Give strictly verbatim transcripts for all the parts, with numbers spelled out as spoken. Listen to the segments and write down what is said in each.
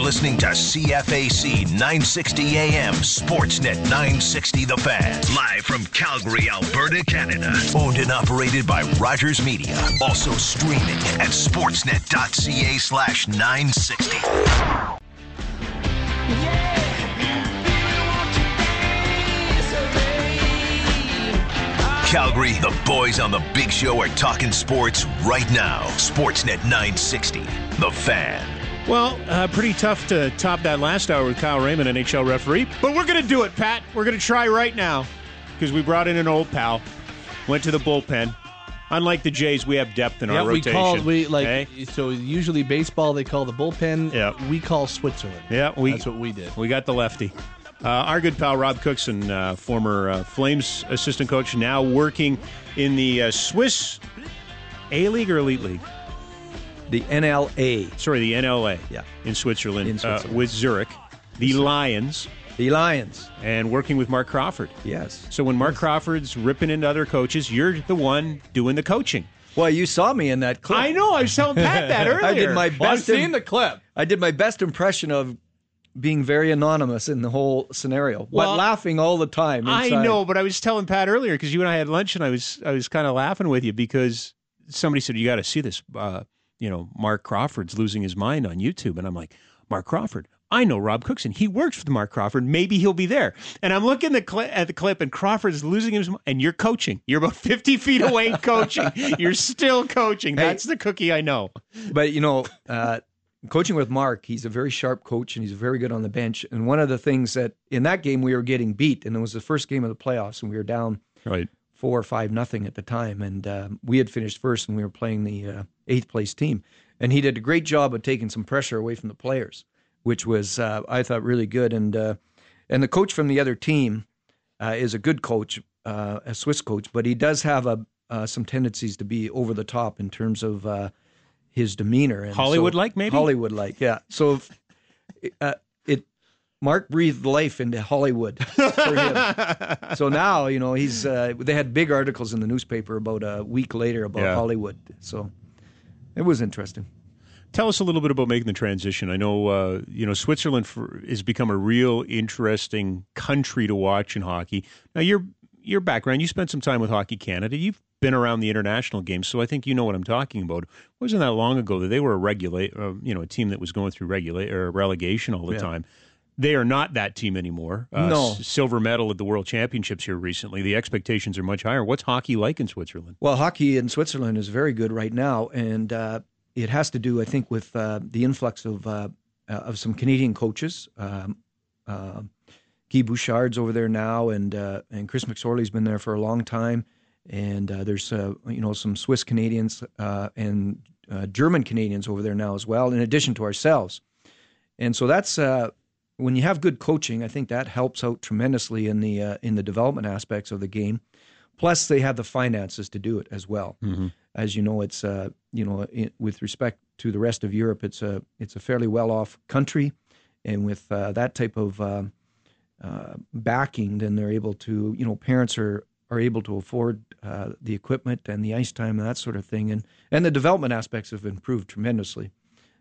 listening to C F A C nine sixty A M Sportsnet nine sixty The Fan. Live from Calgary, Alberta, Canada. Owned and operated by Rogers Media. Also streaming at sportsnet.ca slash 960. Calgary, the boys on the big show are talking sports right now. Sportsnet nine sixty, The Fan. Well, uh, pretty tough to top that last hour with Kyle Raymond, N H L referee. But we're going to do it, Pat. We're going to try right now because we brought in an old pal, went to the bullpen. Unlike the Jays, we have depth in yeah, our rotation. we call we like okay? so usually baseball they call the bullpen. Yeah. We call Switzerland. Yeah, we, that's what we did. We got the lefty. Uh, our good pal Rob Cookson, uh, former uh, Flames assistant coach, now working in the uh, Swiss A-League or Elite League? The N L A. Sorry, the N L A. Yeah. In Switzerland, In Switzerland. Uh, with Zurich. The Lions. The Lions. And working with Mark Crawford. Yes. So when Mark yes. Crawford's ripping into other coaches, you're the one doing the coaching. Well, you saw me in that clip. I know. I was telling Pat that earlier. I did my best. Well, I've seen im- the clip. I did my best impression of being very anonymous in the whole scenario, well, but laughing all the time. Inside. I know, but I was telling Pat earlier because you and I had lunch, and I was I was kind of laughing with you because somebody said you got to see this. Uh, you know, Mark Crawford's losing his mind on YouTube, and I'm like, Mark Crawford. I know Rob Cookson. He works with Mark Crawford. Maybe he'll be there. And I'm looking the cl- at the clip, and Crawford's losing his mind. And you're coaching. You're about fifty feet away coaching. You're still coaching. Hey, That's the cookie I know. But, you know, uh, coaching with Mark, he's a very sharp coach, and he's very good on the bench. And one of the things that in that game we were getting beat, and it was the first game of the playoffs, and we were down right. four or five nothing at the time. And um, we had finished first, and we were playing the uh, eighth place team. And he did a great job of taking some pressure away from the players, which was, uh, I thought, really good. And uh, and the coach from the other team uh, is a good coach, uh, a Swiss coach, but he does have a, uh, some tendencies to be over the top in terms of uh, his demeanor. And Hollywood-like, so, maybe? Hollywood-like, yeah. So if, uh, it Mark breathed life into Hollywood for him. So now, you know, he's. Uh, they had big articles in the newspaper about a week later about yeah. Hollywood. So it was interesting. Tell us a little bit about making the transition. I know, uh, you know, Switzerland for, has become a real interesting country to watch in hockey. Now, your your background, you spent some time with Hockey Canada. You've been around the international games, so I think you know what I'm talking about. It wasn't that long ago that they were a regulate, uh, you know, a team that was going through regulate or relegation all the yeah. time. They are not that team anymore. Uh, no. S- silver medal at the World Championships here recently. The expectations are much higher. What's hockey like in Switzerland? Well, hockey in Switzerland is very good right now, and uh, it has to do, I think, with uh, the influx of uh, uh, of some Canadian coaches. Um, uh, Guy Bouchard's over there now, and uh, and Chris McSorley's been there for a long time. And uh, there's uh, you know some Swiss Canadians uh, and uh, German Canadians over there now as well, in addition to ourselves. And so that's uh, when you have good coaching, I think that helps out tremendously in the uh, in the development aspects of the game. Plus, they have the finances to do it as well. Mm-hmm. As you know, it's uh, you know it, with respect to the rest of Europe, it's a it's a fairly well off country, and with uh, that type of uh, uh, backing, then they're able to you know parents are. are able to afford uh, the equipment and the ice time and that sort of thing. And, and the development aspects have improved tremendously.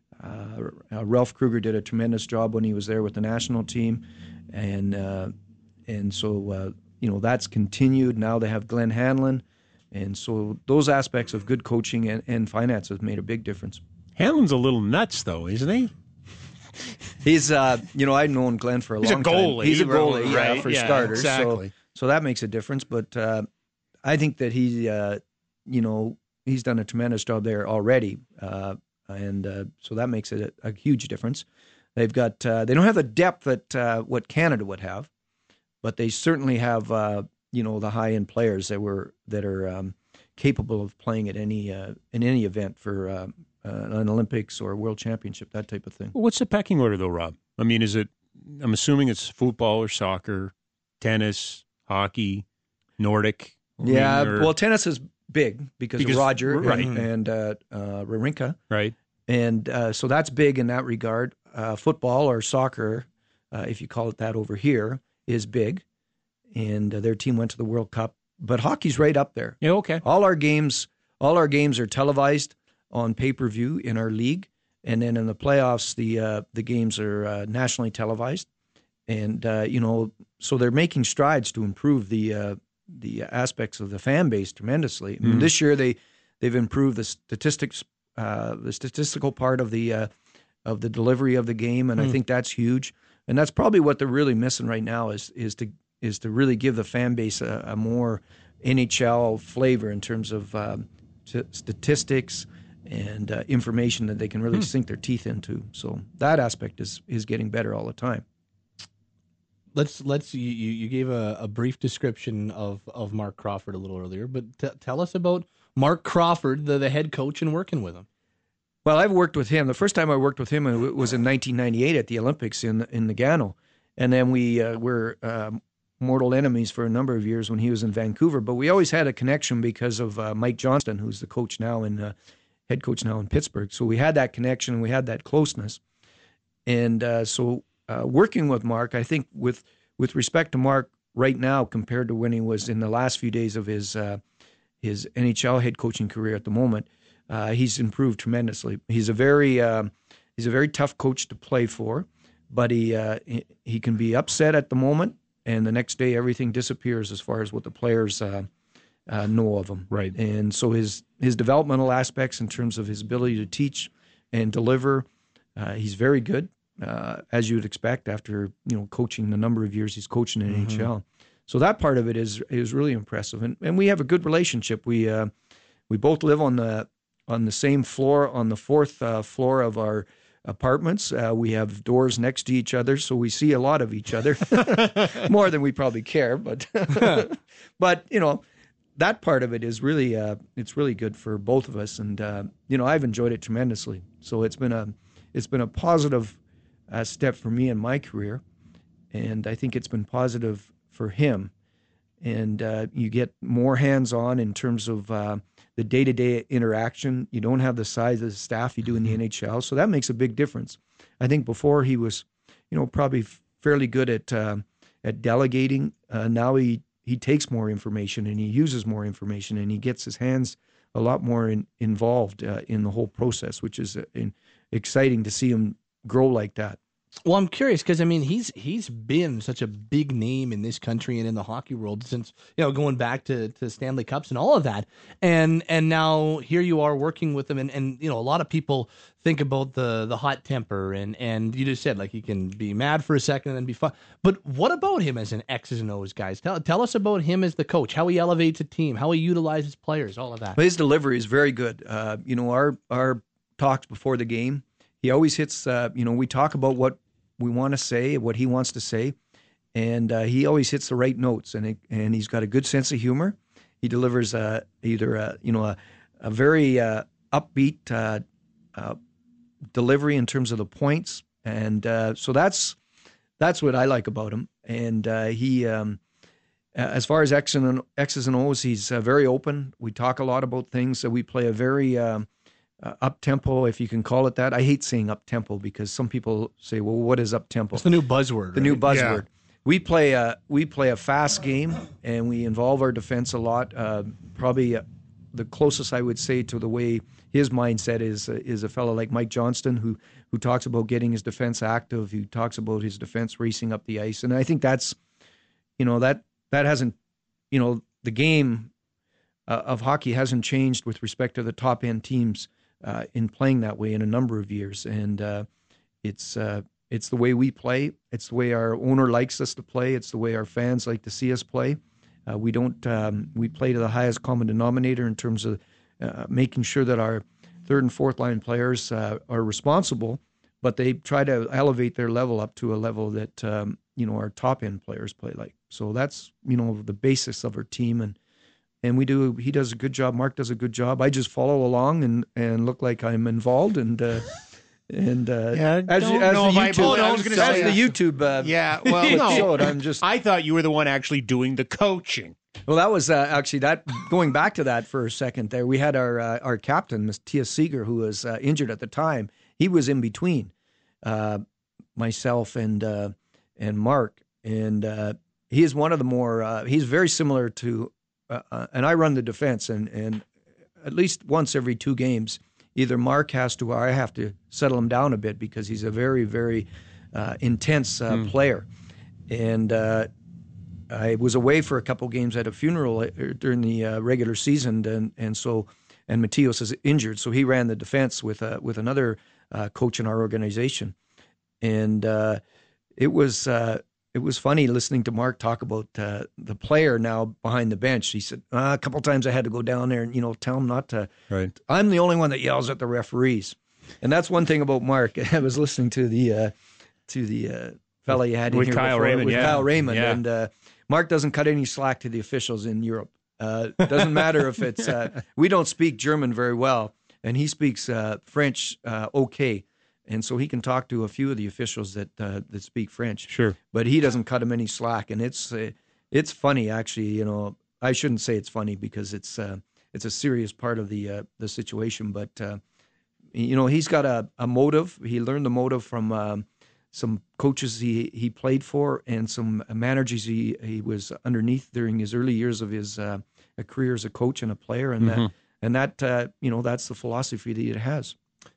Uh, uh, Ralph Kruger did a tremendous job when he was there with the national team. And uh, and so, uh, you know, that's continued. Now they have Glenn Hanlon. And so those aspects of good coaching and, and finance have made a big difference. Hanlon's a little nuts, though, isn't he? He's, uh, you know, I've known Glenn for a He's long a time. goalie, He's a goalie, right? yeah, for yeah, starters. Exactly. So, so that makes a difference. But uh, I think that he, uh, you know, he's done a tremendous job there already, uh, and uh, so that makes it a, a huge difference. They've got uh, they don't have the depth that uh, what Canada would have, but they certainly have uh, you know the high end players that were that are um, capable of playing at any uh, in any event for uh, uh, an Olympics or a World Championship, that type of thing. Well, what's the pecking order, though, Rob? I mean, is it? I'm assuming it's football or soccer, tennis, hockey, Nordic. I Yeah, mean, or, well, tennis is big because, Because- of Roger right. and, and uh, uh, Wawrinka. right. And uh, so that's big in that regard. Uh, football or soccer, uh, if you call it that over here, is big. And uh, their team went to the World Cup. But hockey's right up there. Yeah, okay. All our games, all our games are televised on pay-per-view in our league. And then in the playoffs, the uh, the games are uh, nationally televised, and uh, you know, so they're making strides to improve the uh, the aspects of the fan base tremendously. Mm-hmm. I mean, this year they they've improved the statistics, uh, the statistical part of the uh, of the delivery of the game, and mm-hmm. I think that's huge. And that's probably what they're really missing right now is is to is to really give the fan base a, a more N H L flavor in terms of um, t- statistics and uh, information that they can really hmm. sink their teeth into. So that aspect is is getting better all the time. Let's let's you you gave a, a brief description of, of Marc Crawford a little earlier, but t- tell us about Marc Crawford, the, the head coach, and working with him. Well, I've worked with him. The first time I worked with him was in nineteen ninety-eight at the Olympics in in Nagano, and then we uh, were um, mortal enemies for a number of years when he was in Vancouver. But we always had a connection because of uh, Mike Johnston, who's the coach now in uh, head coach now in Pittsburgh. So we had that connection and we had that closeness. And uh, so uh, working with Mark, I think with with respect to Mark right now compared to when he was in the last few days of his uh, his N H L head coaching career at the moment, uh, he's improved tremendously. He's a very uh, he's a very tough coach to play for, but he uh, he can be upset at the moment, and the next day everything disappears as far as what the players uh, uh, know of him. Right. And so his his developmental aspects in terms of his ability to teach and deliver, uh, he's very good, uh, as you would expect after you know coaching the number of years he's coaching in mm-hmm. N H L. So that part of it is is really impressive, and and we have a good relationship. We uh, we both live on the on the same floor on the fourth uh, floor of our apartments. Uh, we have doors next to each other, so we see a lot of each other, more than we probably care. But but you know, that part of it is really uh, it's really good for both of us, and uh, you know, I've enjoyed it tremendously. So it's been a it's been a positive uh, step for me in my career, and I think it's been positive for him. And uh, you get more hands-on in terms of uh, the day-to-day interaction. You don't have the size of the staff you do in the N H L, so that makes a big difference. I think before he was, you know, probably fairly good at uh, at delegating. Uh, now he he takes more information and he uses more information and he gets his hands a lot more in, involved uh, in the whole process, which is uh, in, exciting to see him grow like that. Well, I'm curious because I mean he's he's been such a big name in this country and in the hockey world since you know going back to, to Stanley Cups and all of that, and and now here you are working with him, and, and you know a lot of people think about the the hot temper and and you just said like he can be mad for a second and then be fun, but what about him as an X's and O's guys? Tell tell us about him as the coach, how he elevates a team, how he utilizes players, all of that. His delivery is very good. Uh, you know our our talks before the game. He always hits, uh, you know, we talk about what we want to say, what he wants to say, and uh, he always hits the right notes, and it, and he's got a good sense of humor. He delivers uh, either, a, you know, a, a very uh, upbeat uh, uh, delivery in terms of the points, and uh, so that's that's what I like about him. And uh, he, um, as far as X and X's and O's, he's uh, very open. We talk a lot about things. So we play a very um, Uh, up-tempo, if you can call it that. I hate saying up-tempo because some people say, well, what is up-tempo? It's the new buzzword. The right? new buzzword. Yeah. We play a, we play a fast game, and we involve our defense a lot. Uh, probably uh, the closest I would say to the way his mindset is uh, is a fellow like Mike Johnston, who who talks about getting his defense active, who talks about his defense racing up the ice. And I think that's, you know, that, that hasn't, you know, the game uh, of hockey hasn't changed with respect to the top-end teams Uh, in playing that way in a number of years, and uh, it's uh, it's the way we play. It's the way our owner likes us to play. It's the way our fans like to see us play. Uh, we don't um, we play to the highest common denominator in terms of uh, making sure that our third and fourth line players uh, are responsible, but they try to elevate their level up to a level that um, you know our top end players play like. So that's you know the basis of our team, and. And we do. He does a good job. Mark does a good job. I just follow along and, and look like I'm involved. And uh, and uh, yeah, as, don't as know the if YouTube, I, I was as, say, as the YouTube, uh, yeah. Well, no, showed, I'm just. I thought you were the one actually doing the coaching. Well, that was uh, actually that. Going back to that for a second, there we had our uh, our captain, Miss Tia Seeger, who was uh, injured at the time. He was in between uh, myself and uh, and Mark, and uh, he is one of the more. Uh, he's very similar to. Uh, and I run the defense, and, and at least once every two games, either Mark has to or I have to settle him down a bit because he's a very, very uh, intense uh, mm. player. And uh, I was away for a couple games at a funeral during the uh, regular season, and and so and Matios is injured, so he ran the defense with uh, with another uh, coach in our organization, and uh, it was uh, it was funny listening to Mark talk about uh, the player now behind the bench. He said uh, a couple times I had to go down there and you know tell him not to. Right. I'm the only one that yells at the referees, and that's one thing about Mark. I was listening to the uh, to the uh, fella you had in with here Kyle before, Raymond, with yeah. Kyle Raymond, yeah. and uh, Mark doesn't cut any slack to the officials in Europe. Uh, doesn't matter if it's uh, we don't speak German very well, and he speaks uh, French uh, okay, and so he can talk to a few of the officials that uh, that speak French. Sure, but he doesn't cut him any slack, and it's uh, it's funny actually. You know, I shouldn't say it's funny because it's uh, it's a serious part of the uh, the situation, but uh, you know he's got a, a motive. He learned the motive from. Um, some coaches he, he played for and some managers he, he was underneath during his early years of his uh, career as a coach and a player. And mm-hmm. that, and that uh, you know, that's the philosophy that it has.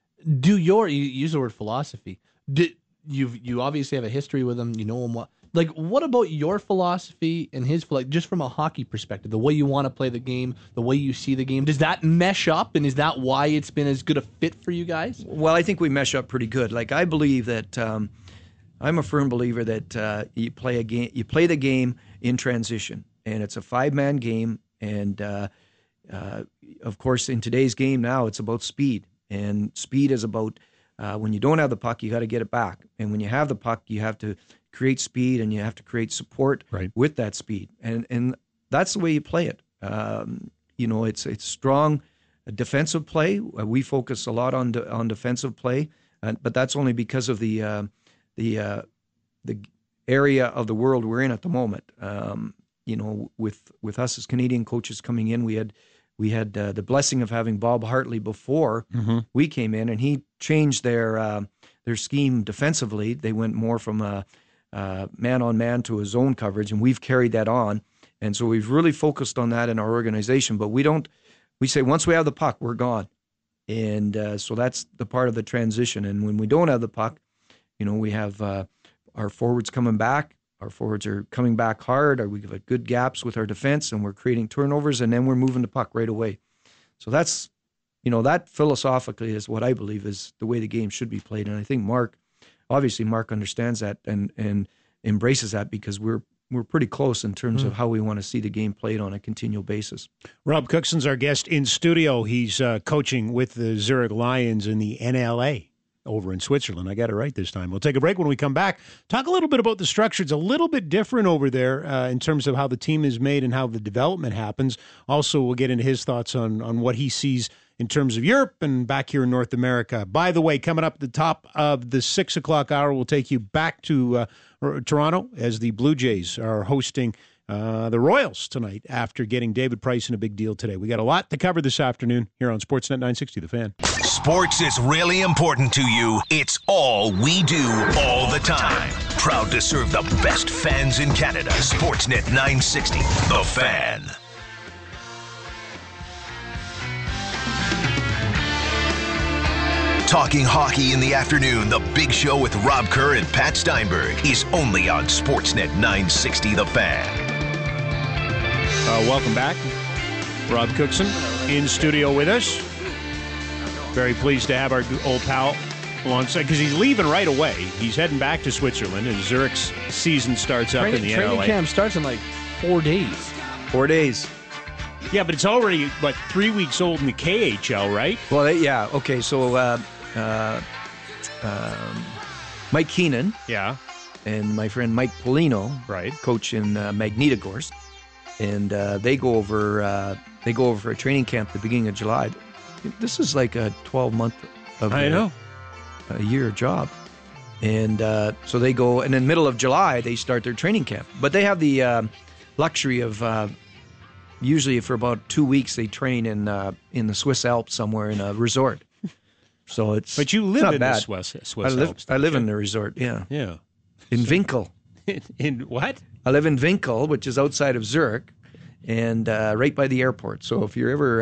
Do your, you use the word philosophy. Do, you've, you obviously have a history with him. You know him well. Like, what about your philosophy and his, like, just from a hockey perspective, the way you want to play the game, the way you see the game, does that mesh up? And is that why it's been as good a fit for you guys? Well, I think we mesh up pretty good. Like, I believe that, um, I'm a firm believer that uh, you play a game, you play the game in transition, and it's a five-man game. And uh, uh, of course, in today's game now, it's about speed, and speed is about uh, when you don't have the puck, you got to get it back, and when you have the puck, you have to create speed, and you have to create support right. with that speed, and and that's the way you play it. Um, you know, it's it's strong defensive play. We focus a lot on de- on defensive play, uh, but that's only because of the. Uh, the uh, the area of the world we're in at the moment. Um, you know, with with us as Canadian coaches coming in, we had we had uh, the blessing of having Bob Hartley before mm-hmm. we came in, and he changed their uh, their scheme defensively. They went more from a, a man-on-man to a zone coverage, and we've carried that on. And so we've really focused on that in our organization. But we don't. We say once we have the puck, we're gone, and uh, so that's the part of the transition. And when we don't have the puck, you know, we have uh, our forwards coming back. Our forwards are coming back hard. Or we have good gaps with our defense, and we're creating turnovers, and then we're moving the puck right away. So that's, you know, that philosophically is what I believe is the way the game should be played. And I think Mark, obviously, Mark understands that and and embraces that because we're we're pretty close in terms mm. of how we want to see the game played on a continual basis. Rob Cookson's our guest in studio. He's uh, coaching with the Zurich Lions in the N L A. Over in Switzerland. I got it right this time. We'll take a break. When we come back, talk a little bit about the structure. It's a little bit different over there uh, in terms of how the team is made and how the development happens. Also, we'll get into his thoughts on, on what he sees in terms of Europe and back here in North America. By the way, coming up at the top of the six o'clock hour, we'll take you back to uh, Toronto as the Blue Jays are hosting Uh, the Royals tonight after getting David Price in a big deal today. We got a lot to cover this afternoon here on Sportsnet nine sixty The Fan. Sports is really important to you. It's all we do all the time. Proud to serve the best fans in Canada. Sportsnet nine sixty The Fan. Talking hockey in the afternoon, the big show with Rob Kerr and Pat Steinberg is only on Sportsnet nine sixty The Fan. Uh, welcome back. Rob Cookson in studio with us. Very pleased to have our old pal alongside because he's leaving right away. He's heading back to Switzerland, and Zurich's season starts up training, in the N L A. Training camp starts in like four days. Four days. Yeah, but it's already, what, three weeks old in the K H L, right? Well, yeah. Okay, so uh, uh, um, Mike Keenan. Yeah. And my friend Mike Polino. Right. Coach in uh, Magnitogorsk. And uh, they go over uh, they go over for a training camp at the beginning of July. This is like a twelve month of I a, know. a year job. And uh, so they go, and in the middle of July, they start their training camp. But they have the uh, luxury of uh, usually for about two weeks they train in uh, in the Swiss Alps somewhere in a resort. So it's But you live not in bad. the Swiss, Swiss I live, Alps. I live in the resort, yeah. Yeah. In Winkel. In, in what? I live in Winkel, which is outside of Zurich, and uh, right by the airport. So if you're ever uh,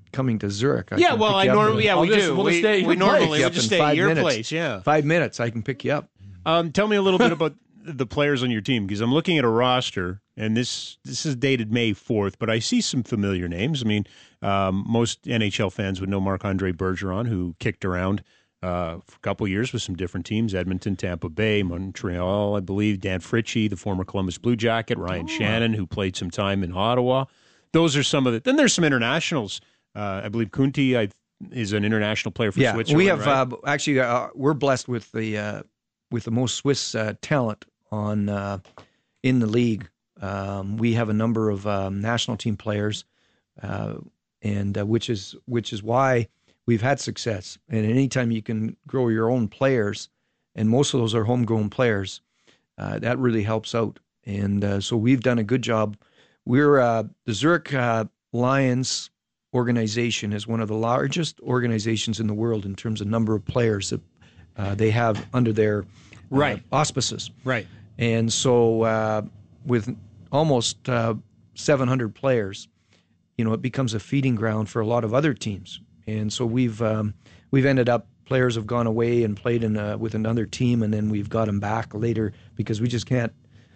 coming to Zurich. I Yeah, can well, pick I you up normally, in- yeah, I'll we just- do. we'll we just stay at we your normally place. we pick you up just in stay at five your minutes. place. Yeah. Five minutes, I can pick you up. Um, tell me a little bit about the players on your team, because I'm looking at a roster, and this this is dated May fourth, but I see some familiar names. I mean, um, most N H L fans would know Marc-Andre Bergeron, who kicked around uh, for a couple of years with some different teams: Edmonton, Tampa Bay, Montreal, I believe. Dan Fritchie, the former Columbus Blue Jacket. Ryan oh. Shannon, who played some time in Ottawa. Those are some of the. Then there's some internationals. Uh, I believe Kunti I, is an international player for yeah, Switzerland. we have right? uh, actually uh, we're blessed with the uh, with the most Swiss uh, talent on uh, in the league. Um, we have a number of um, national team players, uh, and uh, which is which is why we've had success. And anytime you can grow your own players, and most of those are homegrown players, uh, that really helps out. And uh, so we've done a good job. We're uh, the Zurich uh, Lions organization is one of the largest organizations in the world in terms of number of players that uh, they have under their uh, right. auspices. Right. And so uh, with almost uh, seven hundred players, you know, it becomes a feeding ground for a lot of other teams. And so we've um, we've ended up, players have gone away and played in a, with another team, and then we've got them back later because we just can't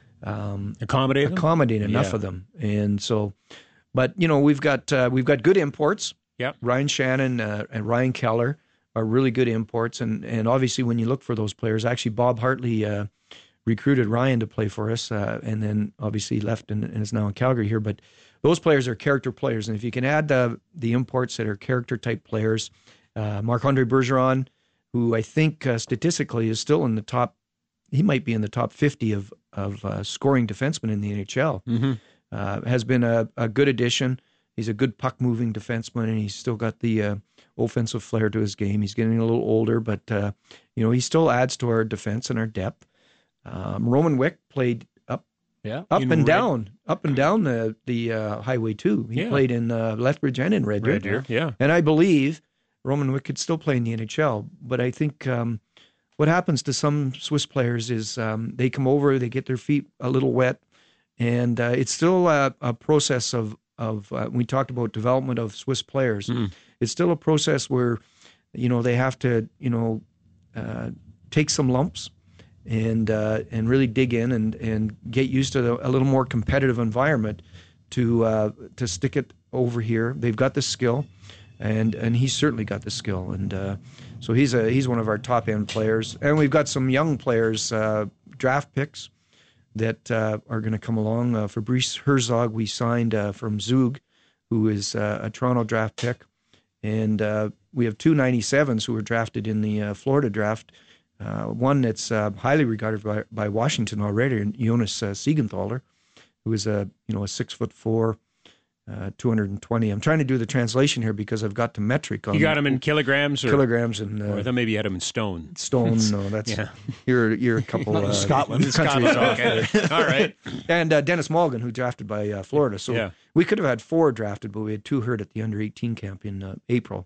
um, accommodate them? accommodate enough yeah. of them. And so, but you know, we've got uh, we've got good imports. Yep. Ryan Shannon uh, and Ryan Keller are really good imports, and and obviously when you look for those players, actually Bob Hartley uh, recruited Ryan to play for us, uh, and then obviously left and, and is now in Calgary here. But those players are character players, and if you can add uh, the imports that are character type players, uh, Marc-Andre Bergeron, who I think uh, statistically is still in the top, he might be in the top fifty of of uh, scoring defensemen in the N H L, mm-hmm. uh, has been a, a good addition. He's a good puck moving defenseman, and he's still got the uh, offensive flair to his game. He's getting a little older, but uh, you know, he still adds to our defense and our depth. Um, Roman Wick played up, yeah, up in and Red. down, up and down the the uh, highway too. He Yeah. played in uh, Lethbridge and in Red Deer. Red Deer, yeah. And I believe Roman Wick could still play in the N H L. But I think um, what happens to some Swiss players is um, they come over, they get their feet a little wet, and uh, it's still a, a process of of. Uh, we talked about development of Swiss players. Mm. It's still a process where, you know, they have to, you know, uh, take some lumps and uh, and really dig in and, and get used to the, a little more competitive environment to uh, to stick it over here. They've got the skill, and and he's certainly got the skill, and uh, so he's a he's one of our top end players. And we've got some young players, uh, draft picks that uh, are going to come along. Uh, Fabrice Herzog we signed uh, from Zug, who is uh, a Toronto draft pick, and uh, we have two ninety-sevens who were drafted in the uh, Florida draft. Uh, one that's uh, highly regarded by, by Washington already, Jonas uh, Siegenthaler, who is a you know a six foot four, uh, two hundred twenty. I'm trying to do the translation here because I've got to metric on. You got him in kilograms, or kilograms and uh, or I thought maybe you had him in stone. Stone. No, that's yeah. you're you're a couple. Not in uh, Scotland. countries off okay. there. All right. And uh, Dennis Mulligan, who drafted by uh, Florida. So Yeah. we could have had four drafted, but we had two hurt at the under eighteen camp in uh, April.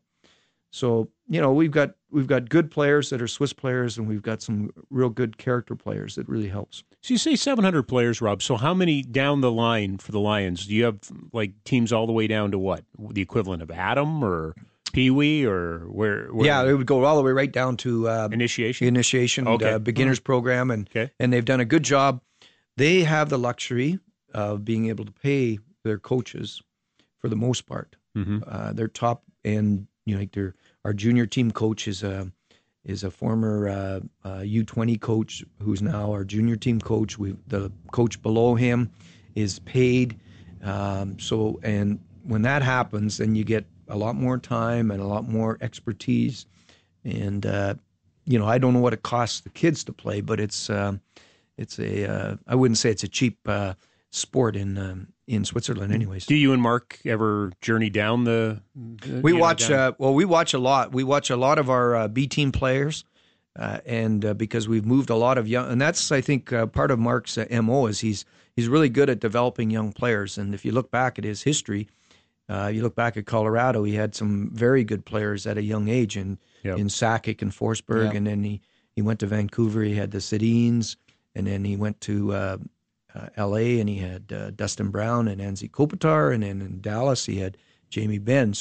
So you know we've got we've got good players that are Swiss players, and we've got some real good character players that really helps. So you say seven hundred players, Rob. So how many down the line for the Lions? Do you have like teams all the way down to what? The equivalent of Adam or Pee Wee or where? where Yeah, it would go all the way right down to uh, initiation. initiation, Okay. uh, beginners program, and Okay. and they've done a good job. They have the luxury of being able to pay their coaches for the most part. Mm-hmm. Uh, their top end, you know, like their our junior team coach is a is a former uh, uh, U twenty coach who's now our junior team coach. We the coach below him is paid. Um, so and when that happens, then you get a lot more time and a lot more expertise. And uh, you know, I don't know what it costs the kids to play, but it's um, it's a uh, I wouldn't say it's a cheap uh, sport in um, in Switzerland, anyways. Do you and Mark ever journey down the? the We you know, watch, down- uh, well, we watch a lot. We watch a lot of our uh, B team players, uh, and uh, because we've moved a lot of young, and that's I think uh, part of Mark's uh, M O is he's he's really good at developing young players. And if you look back at his history, uh, you look back at Colorado, he had some very good players at a young age, and Yep. in Sakic and Forsberg, Yep. and then he he went to Vancouver. He had the Sedins, and then he went to uh, uh, L A, and he had uh, Dustin Brown and Anze Kopitar, and then in Dallas he had Jamie Benn. So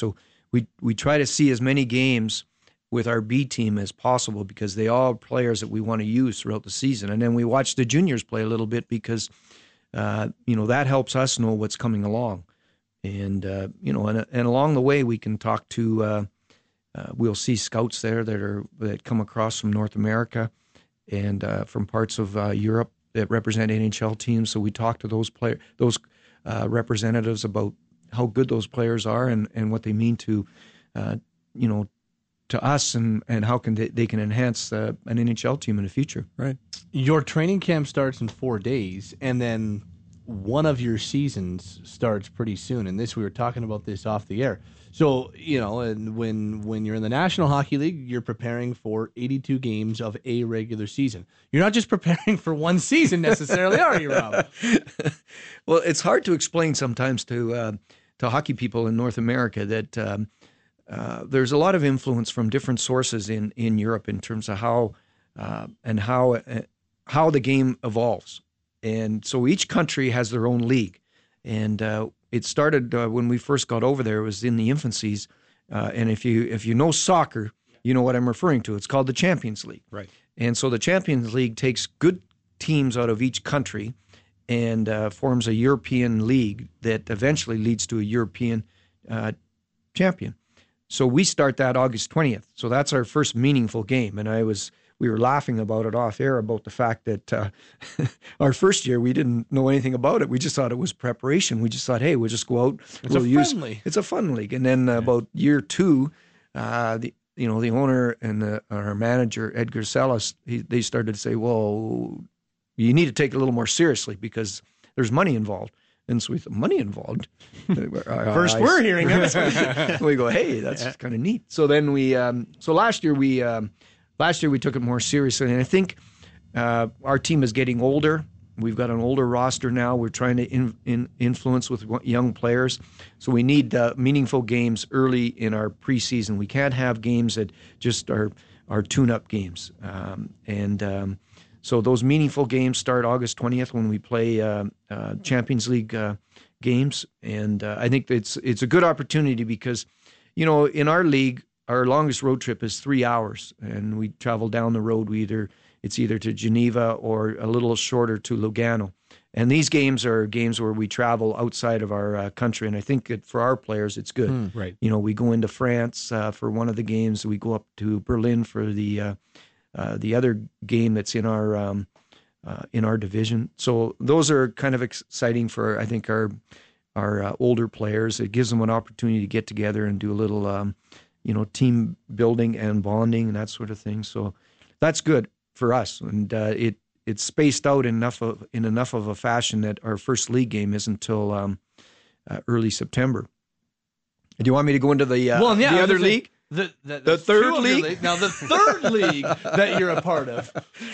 we we try to see as many games with our B team as possible because they all are players that we want to use throughout the season. And then we watch the juniors play a little bit because, uh, you know, that helps us know what's coming along. And, uh, you know, and, and along the way we can talk to, uh, uh, we'll see scouts there that are that come across from North America and uh, from parts of uh, Europe that represent N H L teams. So we talk to those player, those uh, representatives about how good those players are and, and what they mean to, uh, you know, to us and, and how can they, they can enhance uh, an N H L team in the future. Right. Your training camp starts in four days, and then one of your seasons starts pretty soon. And this, we were talking about this off the air. So, you know, and when when you're in the National Hockey League, you're preparing for eighty-two games of a regular season. You're not just preparing for one season necessarily, are you, Rob? Well, it's hard to explain sometimes to uh, to hockey people in North America that um, uh, there's a lot of influence from different sources in, in Europe in terms of how uh, and how uh, how the game evolves. And so each country has their own league. And uh, it started uh, when we first got over there. It was in the infancies. Uh, and if you if you know soccer, you know what I'm referring to. It's called the Champions League. Right. And so the Champions League takes good teams out of each country and uh, forms a European league that eventually leads to a European uh, champion. So we start that August twentieth. So that's our first meaningful game. And I was we were laughing about it off air about the fact that uh, our first year we didn't know anything about it. We just thought it was preparation. We just thought, hey, we'll just go out. It's we'll a use, fun league. It's a fun league. And then uh, Yeah. about year two, uh, the you know the owner and the, our manager Edgar Sellas, he, they started to say, well, you need to take it a little more seriously because there's money involved. And so we thought, money involved? Our First eyes- we're hearing of it. we go, hey, that's Yeah. kind of neat. So then we, um, so last year we, um, last year we took it more seriously, and I think uh, our team is getting older. We've got an older roster now. We're trying to in, in influence with young players, so we need uh, meaningful games early in our preseason. We can't have games that just are are tune-up games, um, and um, so those meaningful games start August twentieth when we play uh, uh, Champions League uh, games, and uh, I think it's it's a good opportunity because, you know, in our league, our longest road trip is three hours, and we travel down the road. We either it's either to Geneva or a little shorter to Lugano, and these games are games where we travel outside of our uh, country, and I think that for our players it's good. Hmm. Right. You know, we go into France uh, for one of the games. We go up to Berlin for the uh, uh, the other game that's in our um, uh, in our division. So those are kind of exciting for I think our our uh, older players. It gives them an opportunity to get together and do a little um, you know team building and bonding and that sort of thing. So that's good for us, and uh, it it's spaced out enough of in enough of a fashion that our first league game isn't until um, uh, early September. Do you want me to go into the uh, Well, yeah, the I was other gonna say, league? The, the, The third two of your league? leagues- Now, the third league that you're a part of.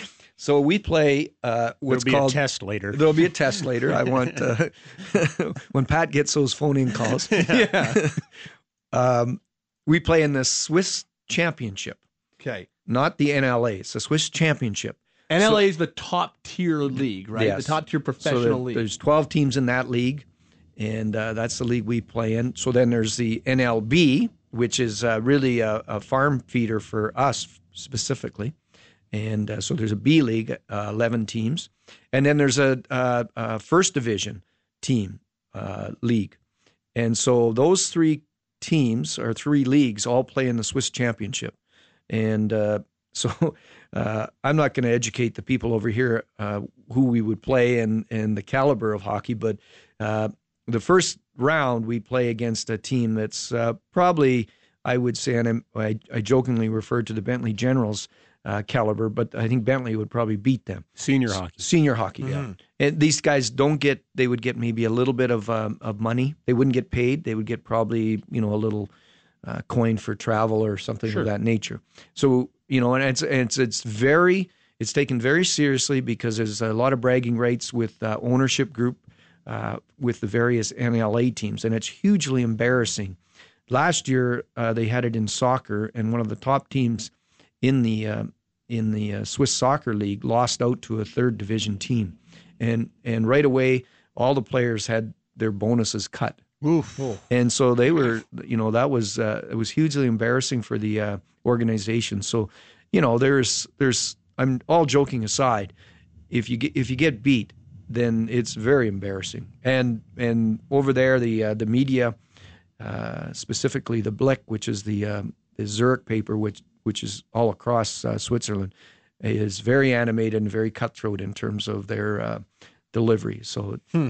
So we play uh, what's There'll be called a test later. There'll be a test later. I want uh, when Pat gets those phone-in calls. Yeah. um, we play in the Swiss Championship, Okay. not the N L A. It's the Swiss Championship. N L A is the top tier league, right? Yes. The top tier So professional there- league. there's twelve teams in that league, and uh, that's the league we play in. So then there's the N L B, which is uh, really a, a farm feeder for us specifically. And uh, so there's a B league, uh, eleven teams. And then there's a, a, a first division team uh, league. And so those three teams or three leagues all play in the Swiss Championship. And uh, so uh, I'm not going to educate the people over here uh, who we would play and, and the caliber of hockey, but uh, the first round we play against a team that's uh, probably, I would say, and I'm, I, I jokingly referred to the Bentley Generals uh, caliber, but I think Bentley would probably beat them. Senior hockey. Senior hockey, yeah. Mhm. And these guys don't get, they would get maybe a little bit of um, of money. They wouldn't get paid. They would get probably, you know, a little uh, coin for travel or something Sure. of that nature. So, you know, and it's, it's, it's very, it's taken very seriously because there's a lot of bragging rights with uh, ownership group uh, with the various N L A teams. And it's hugely embarrassing. Last year, uh, they had it in soccer, and one of the top teams in the uh, in the uh, Swiss Soccer League lost out to a third division team, and and right away all the players had their bonuses cut Oof. And so they were, you know, that was uh, it was hugely embarrassing for the uh, organization. So, you know, there's there's I'm all joking aside, if you get if you get beat, then it's very embarrassing. And and over there, the uh, the media, uh, specifically the Blick, which is the uh, the Zurich paper, which which is all across uh, Switzerland, is very animated and very cutthroat in terms of their uh, delivery. So Hmm.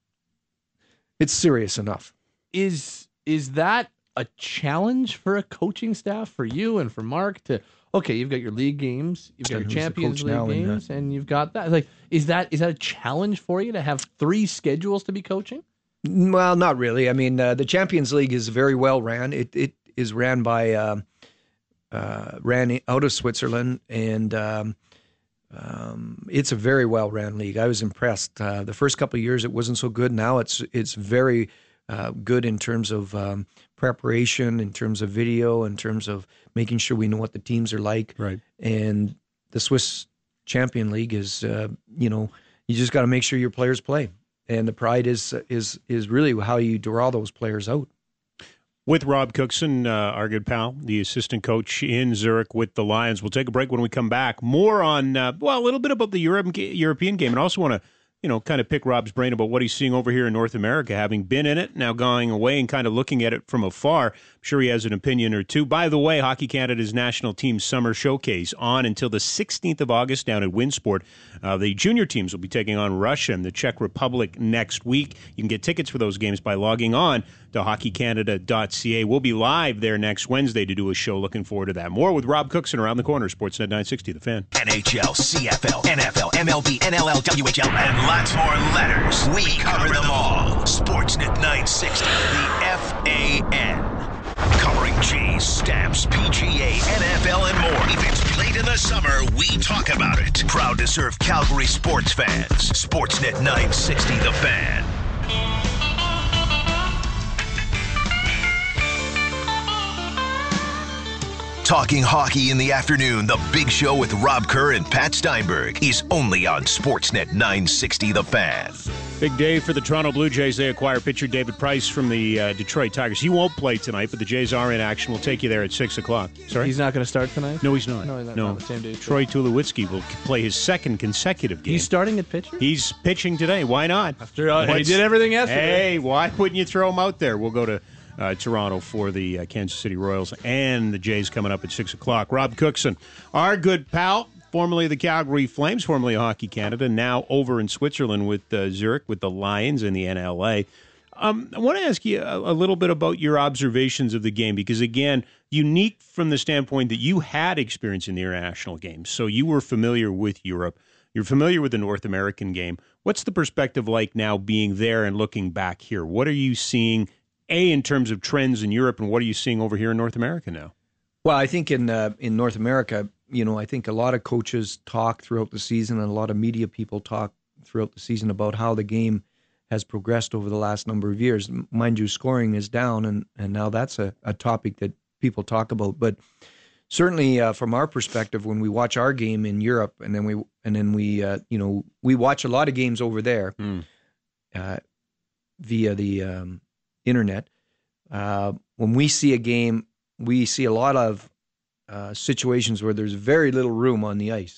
it's serious enough. Is is that a challenge for a coaching staff, for you and for Mark to, okay, you've got your league games, you've got And your who's the Champions coach League now in games, that? and you've got that. Like, is that is that a challenge for you to have three schedules to be coaching? Well, not really. I mean, uh, the Champions League is very well ran. It it is ran by um, uh, ran out of Switzerland, and um, um, it's a very well ran league. I was impressed. Uh, the first couple of years, it wasn't so good. Now it's it's very uh, good in terms of um, preparation, in terms of video, in terms of making sure we know what the teams are like. Right. And the Swiss Champion League is, uh, you know, you just got to make sure your players play. And the pride is is is really how you draw those players out. With Rob Cookson, uh, our good pal, the assistant coach in Zurich with the Lions. We'll take a break. When we come back, more on, uh, well, a little bit about the Europe, European game, and also want to, you know, kind of pick Rob's brain about what he's seeing over here in North America, having been in it, now going away and kind of looking at it from afar. I'm sure he has an opinion or two. By the way, Hockey Canada's national team summer showcase on until the sixteenth of August down at Winsport. Uh, the junior teams will be taking on Russia and the Czech Republic next week. You can get tickets for those games by logging on to hockey canada dot c a. We'll be live there next Wednesday to do a show. Looking forward to that. More with Rob Cookson around the corner. Sportsnet nine sixty, The Fan. N H L, C F L, N F L, M L B, N L L, W H L, and lots more letters. We cover them all. Sportsnet nine sixty, the F A N. Covering Jays, Stamps, P G A, N F L, and more. If it's played in the summer, we talk about it. Proud to serve Calgary sports fans. Sportsnet nine sixty, The Fan. Talking hockey in the afternoon, the big show with Rob Kerr and Pat Steinberg is only on Sportsnet nine sixty, The Fan. Big day for the Toronto Blue Jays. They acquire pitcher David Price from the uh, Detroit Tigers. He won't play tonight, but the Jays are in action. We'll take you there at six o'clock. Sorry? He's not going to start tonight? No, he's not. No, he's not. No. Not the same day. Troy Tulowitzki will play his second consecutive game. He's starting at pitcher? He's pitching today. Why not? After uh, he What's- did everything yesterday. Hey, why wouldn't you throw him out there? We'll go to uh, Toronto for the uh, Kansas City Royals and the Jays coming up at six o'clock. Rob Cookson, our good pal, formerly the Calgary Flames, formerly Hockey Canada, now over in Switzerland with uh, Zurich, with the Lions and the N L A. Um, I want to ask you a, a little bit about your observations of the game, because, again, unique from the standpoint that you had experience in the international games, so you were familiar with Europe. You're familiar with the North American game. What's the perspective like now being there and looking back here? What are you seeing, A, in terms of trends in Europe, and what are you seeing over here in North America now? Well, I think in uh, in North America, you know, I think a lot of coaches talk throughout the season, and a lot of media people talk throughout the season about how the game has progressed over the last number of years. Mind you, scoring is down, and, and now that's a, a topic that people talk about. But certainly, uh, from our perspective, when we watch our game in Europe, and then we and then we, uh, you know, we watch a lot of games over there Mm. uh, via the um, internet. Uh, when we see a game, we see a lot of uh, situations where there's very little room on the ice,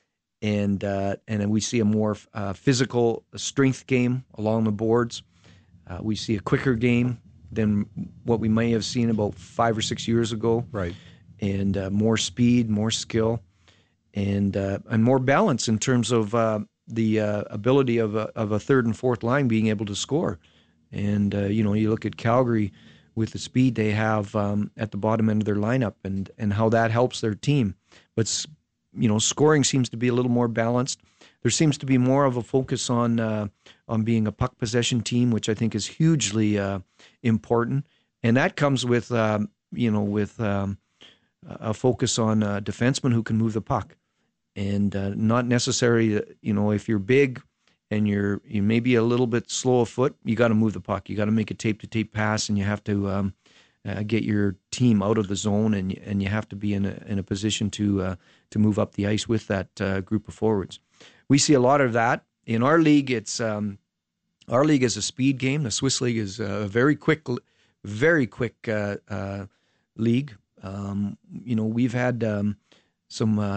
and uh, and then we see a more uh, physical strength game along the boards. Uh, we see a quicker game than what we may have seen about five or six years ago, Right. and uh, more speed, more skill, and uh, and more balance in terms of uh, the uh, ability of a, of a third and fourth line being able to score. And uh, you know, you look at Calgary with the speed they have um, at the bottom end of their lineup, and and how that helps their team. But you know, scoring seems to be a little more balanced. There seems to be more of a focus on uh, on being a puck possession team, which I think is hugely uh, important, and that comes with um, you know with um, a focus on uh, defensemen who can move the puck, and uh, not necessarily, you know, if you're big and you're you may be a little bit slow of foot, you got to move the puck. You got to make a tape to tape pass, and you have to um, uh, get your team out of the zone, and and you have to be in a in a position to uh, to move up the ice with that uh, group of forwards. We see a lot of that in our league. It's um, Our league is a speed game. The Swiss league is a very quick, very quick uh, uh, league. Um, you know, we've had um, some uh,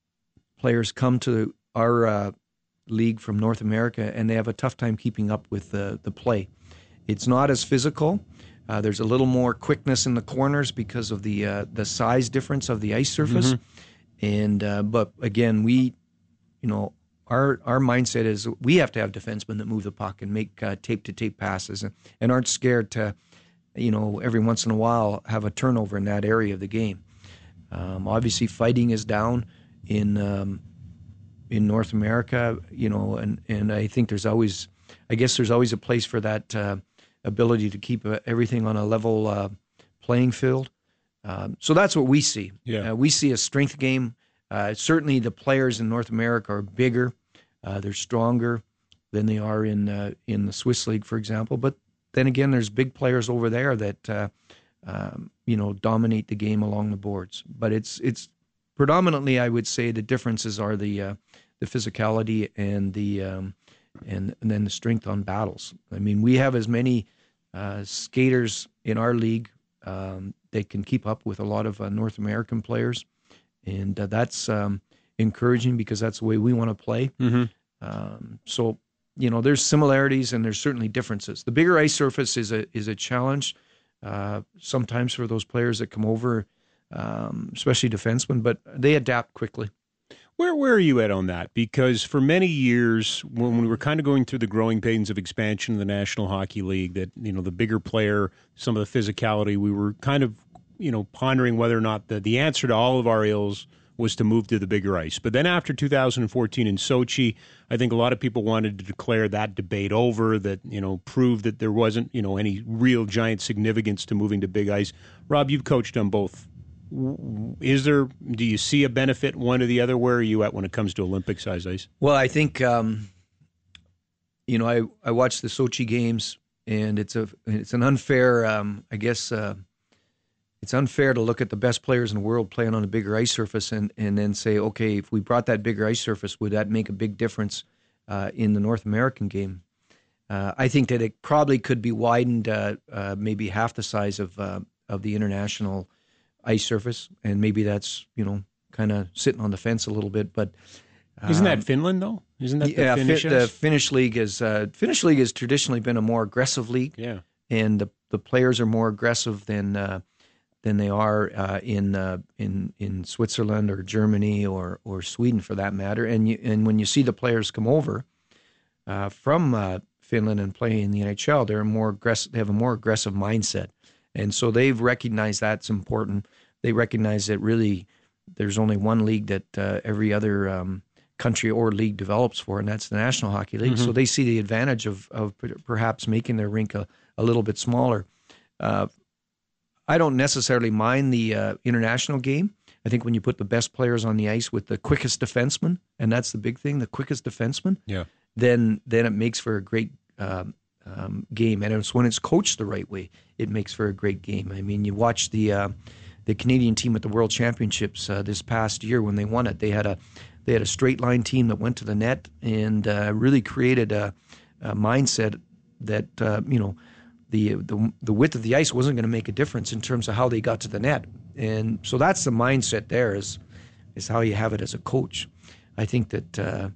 players come to our uh, league from North America, and they have a tough time keeping up with the the play. It's not as physical. Uh, there's a little more quickness in the corners because of the uh, the size difference of the ice surface. Mm-hmm. And uh, but again, we, you know, our our mindset is we have to have defensemen that move the puck and make uh, tape to tape passes and, and aren't scared to, you know, every once in a while have a turnover in that area of the game. Um, obviously, fighting is down in um, in North America, you know, and, and I think there's always, I guess there's always a place for that uh, ability to keep uh, everything on a level uh, playing field. Um, so that's what we see. Yeah. Uh, we see a strength game. Uh, certainly the players in North America are bigger. Uh, they're stronger than they are in uh, in the Swiss League, for example. But then again, there's big players over there that, uh, um, you know, dominate the game along the boards. But it's it's predominantly, I would say, the differences are the uh, the physicality and the um, and, and then the strength on battles. I mean, we have as many uh, skaters in our league um, that can keep up with a lot of uh, North American players, and uh, that's um, encouraging because that's the way we want to play. Mm-hmm. Um, so, you know, there's similarities and there's certainly differences. The bigger ice surface is a is a challenge uh, sometimes for those players that come over. Um, especially defensemen, but they adapt quickly. Where where are you at on that? Because for many years, when we were kind of going through the growing pains of expansion of the National Hockey League, that, you know, the bigger player, some of the physicality, we were kind of, you know, pondering whether or not the, the answer to all of our ills was to move to the bigger ice. But then after two thousand fourteen in Sochi, I think a lot of people wanted to declare that debate over, that, you know, prove that there wasn't, you know, any real giant significance to moving to big ice. Rob, you've coached on both. Is there, do you see a benefit one or the other? Where are you at when it comes to Olympic size ice? Well, I think, um, you know, I, I watched the Sochi games, and it's a it's an unfair, um, I guess, uh, it's unfair to look at the best players in the world playing on a bigger ice surface and, and then say, okay, if we brought that bigger ice surface, would that make a big difference uh, in the North American game? Uh, I think that it probably could be widened uh, uh, maybe half the size of uh, of the international ice surface, and maybe that's, you know, kind of sitting on the fence a little bit. But um, isn't that Finland though? Isn't that yeah, the Finnish? Fi- the Finnish league is uh, Finnish league has traditionally been a more aggressive league. Yeah, and the the players are more aggressive than uh, than they are uh, in uh, in in Switzerland or Germany or or Sweden for that matter. And you, and when you see the players come over uh, from uh, Finland and play in the N H L, they're more aggressive. They have a more aggressive mindset. And so they've recognized that's important. They recognize that really there's only one league that uh, every other um, country or league develops for, and that's the National Hockey League. Mm-hmm. So they see the advantage of, of perhaps making their rink a, a little bit smaller. Uh, I don't necessarily mind the uh, international game. I think when you put the best players on the ice with the quickest defenseman, and that's the big thing, the quickest defenseman, yeah, then then it makes for a great um, Um, game, and it's when it's coached the right way, it makes for a great game. I mean, you watch the uh, the Canadian team at the World Championships uh, this past year when they won it. They had a they had a straight line team that went to the net and uh, really created a, a mindset that uh, you know the, the the width of the ice wasn't going to make a difference in terms of how they got to the net, and so that's the mindset. There is is how you have it as a coach. I think that uh,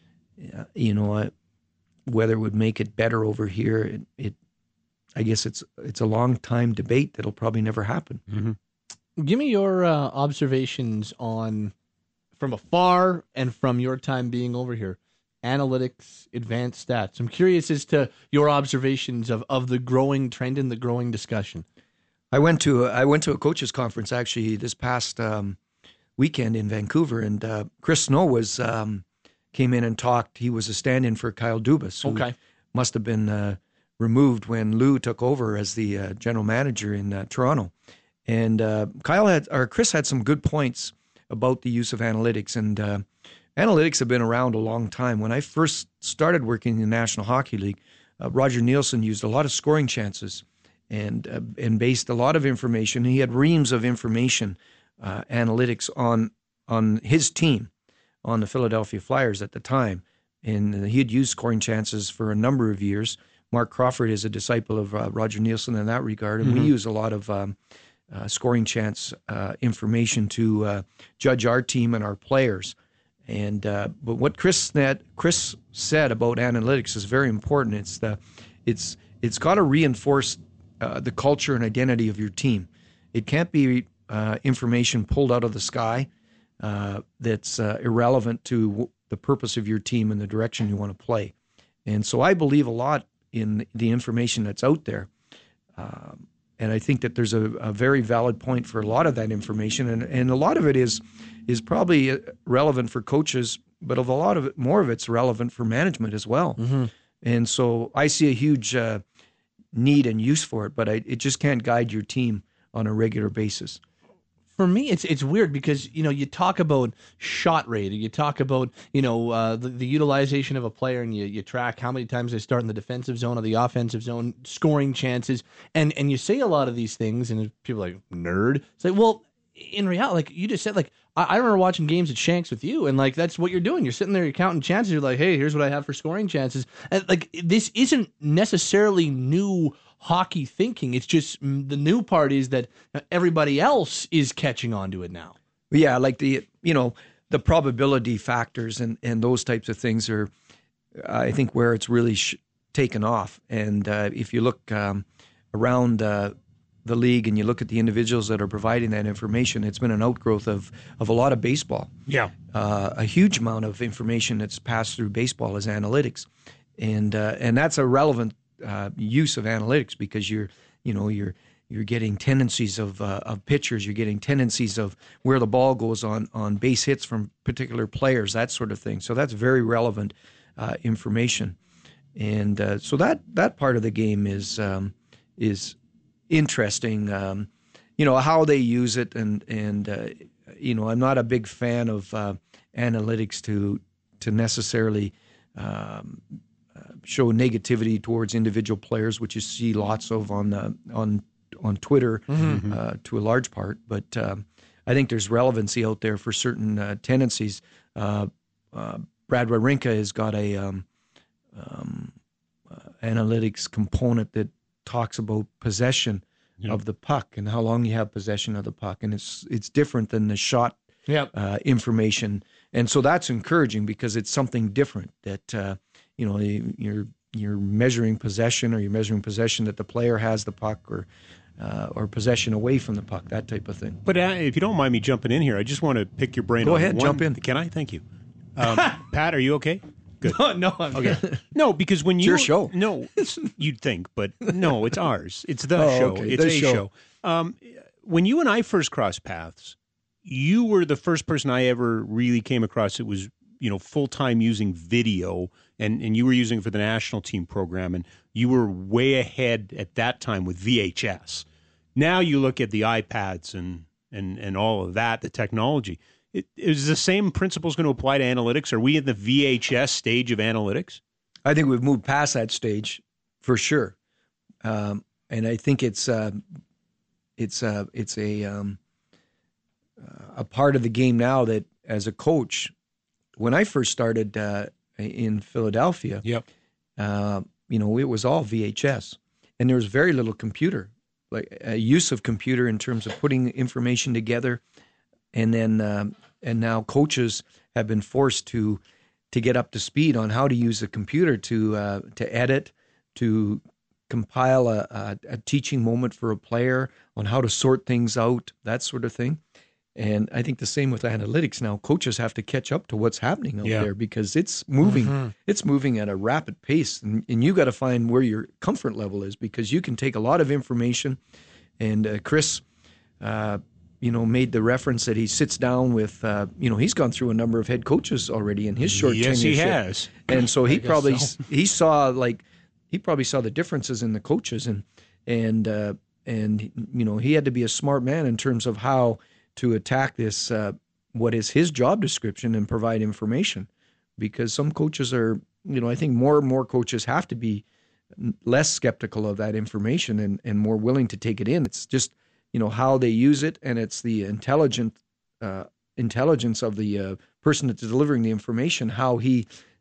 you know. I, Whether it would make it better over here, it, it, I guess it's it's a long time debate that'll probably never happen. Mm-hmm. Give me your uh, observations on, from afar and from your time being over here, analytics, advanced stats. I'm curious as to your observations of, of the growing trend and the growing discussion. I went to a, I went to a coaches conference actually this past um, weekend in Vancouver, and uh, Chris Snow was. Um, came in and talked. He was a stand-in for Kyle Dubas, who okay. must have been uh, removed when Lou took over as the uh, general manager in uh, Toronto. And uh, Kyle had, or Chris had some good points about the use of analytics. And uh, analytics have been around a long time. When I first started working in the National Hockey League, uh, Roger Nielsen used a lot of scoring chances and uh, and based a lot of information. He had reams of information, uh, analytics on on his team, on the Philadelphia Flyers at the time, and he had used scoring chances for a number of years. Mark Crawford is a disciple of uh, Roger Nielsen in that regard, and mm-hmm. we use a lot of um, uh, scoring chance uh, information to uh, judge our team and our players. And uh, but what Chris said, Chris said about analytics is very important. It's the it's it's got to reinforce uh, the culture and identity of your team. It can't be uh, information pulled out of the sky uh, that's uh, irrelevant to w- the purpose of your team and the direction you want to play. And so I believe a lot in the information that's out there. Um, and I think that there's a, a very valid point for a lot of that information. And, and a lot of it is is probably relevant for coaches, but of a lot of it, more of it's relevant for management as well. Mm-hmm. And so I see a huge uh, need and use for it, but I, it just can't guide your team on a regular basis. For me, it's it's weird because, you know, you talk about shot rate, you talk about, you know, uh, the, the utilization of a player, and you, you track how many times they start in the defensive zone or the offensive zone, scoring chances, and and you say a lot of these things, and people are like, nerd. It's like, well, in reality, like you just said, like, I, I remember watching games at Shanks with you, and like that's what you're doing. You're sitting there, you're counting chances. You're like, hey, here's what I have for scoring chances, and like this isn't necessarily new hockey thinking. It's just the new part is that everybody else is catching on to it now. Yeah, like the, you know, the probability factors and, and those types of things are, I think, where it's really sh- taken off. And uh, if you look um, around uh, the league and you look at the individuals that are providing that information, it's been an outgrowth of, of a lot of baseball. Yeah. Uh, a huge amount of information that's passed through baseball is analytics. And uh, and that's a relevant Uh, use of analytics because you're, you know, you're you're getting tendencies of uh, of pitchers, you're getting tendencies of where the ball goes on on base hits from particular players, that sort of thing. So that's very relevant uh, information, and uh, so that that part of the game is um, is interesting. Um, you know how they use it, and and uh, you know I'm not a big fan of uh, analytics to to necessarily. Um, show negativity towards individual players, which you see lots of on uh, on on Twitter mm-hmm. uh, to a large part. But um, I think there's relevancy out there for certain uh, tendencies. Uh, uh, Brad Wawrinka has got a um, um, uh, analytics component that talks about possession yep. of the puck and how long you have possession of the puck, and it's it's different than the shot yep. uh, information, and so that's encouraging because it's something different that. Uh, You know, you're you're measuring possession, or you're measuring possession that the player has the puck, or uh, or possession away from the puck, that type of thing. But uh, if you don't mind me jumping in here, I just want to pick your brain. Go on ahead, one, jump in. Can I? Thank you, um, Pat. Are you okay? Good. No, no, I'm okay. No, because when it's you your show, no, it's, you'd think, but no, it's ours. It's the oh, show. Okay. It's the a show. show. Um, when you and I first crossed paths, you were the first person I ever really came across that was, you know, full time using video. And and you were using it for the national team program, and you were way ahead at that time with V H S. Now you look at the iPads and and, and all of that, the technology. It, is the same principles going to apply to analytics? Are we in the V H S stage of analytics? I think we've moved past that stage for sure, um, and I think it's uh, it's uh, it's a um, a part of the game now that as a coach, when I first started. Uh, in Philadelphia, yep. uh, you know, it was all V H S, and there was very little computer, like uh, use of computer in terms of putting information together, and then um, and now coaches have been forced to to get up to speed on how to use a computer to uh, to edit, to compile a, a, a teaching moment for a player on how to sort things out, that sort of thing. And I think the same with analytics now. Coaches have to catch up to what's happening out yeah. there because it's moving. Mm-hmm. It's moving at a rapid pace, and, and you got to find where your comfort level is because you can take a lot of information. And uh, Chris, uh, you know, made the reference that he sits down with. Uh, you know, he's gone through a number of head coaches already in his short yes, tenure. Yes, he has. And so he probably so. he saw like he probably saw the differences in the coaches, and and uh, and you know he had to be a smart man in terms of how to attack this, uh, what is his job description, and provide information. Because some coaches are, you know, I think more and more coaches have to be less skeptical of that information and, and more willing to take it in. It's just, you know, how they use it, and it's the intelligent uh, intelligence of the uh, person that's delivering the information, how he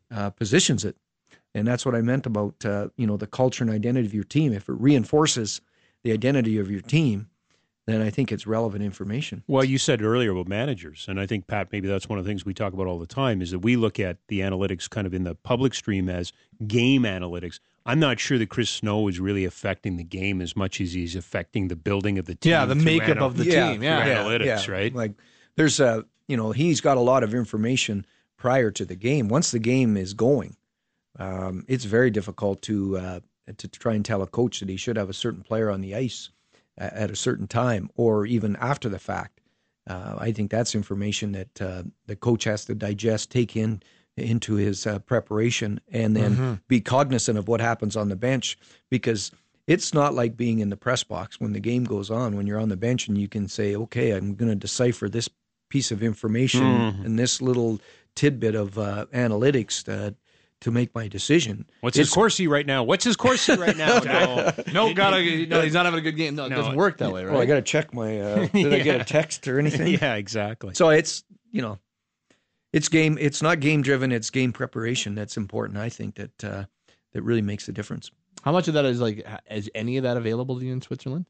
uh, positions it. And that's what I meant about, uh, you know, the culture and identity of your team. If it reinforces the identity of your team, then I think it's relevant information. Well, you said earlier about managers, and I think, Pat, maybe that's one of the things we talk about all the time, is that we look at the analytics kind of in the public stream as game analytics. I'm not sure that Chris Snow is really affecting the game as much as he's affecting the building of the team. Yeah, the makeup anal- of the yeah, team. Yeah. through analytics, yeah. right? Like there's a, you know, he's got a lot of information prior to the game. Once the game is going, um, it's very difficult to uh, to try and tell a coach that he should have a certain player on the ice at a certain time, or even after the fact. Uh, I think that's information that uh, the coach has to digest, take in into his uh, preparation, and then mm-hmm. be cognizant of what happens on the bench, because it's not like being in the press box when the game goes on. When you're on the bench and you can say, okay, I'm going to decipher this piece of information mm-hmm. and this little tidbit of uh, analytics to, to make my decision. What's it's, his Corsi right now? What's his Corsi right now? no, no, gotta, no, he's not having a good game. No, it no, doesn't work that way, right? Well, I got to check my, uh, did yeah. I get a text or anything? Yeah, exactly. So it's, you know, it's game, it's not game driven, it's game preparation. That's important. I think that, uh, that really makes a difference. How much of that is like, is any of that available to you in Switzerland?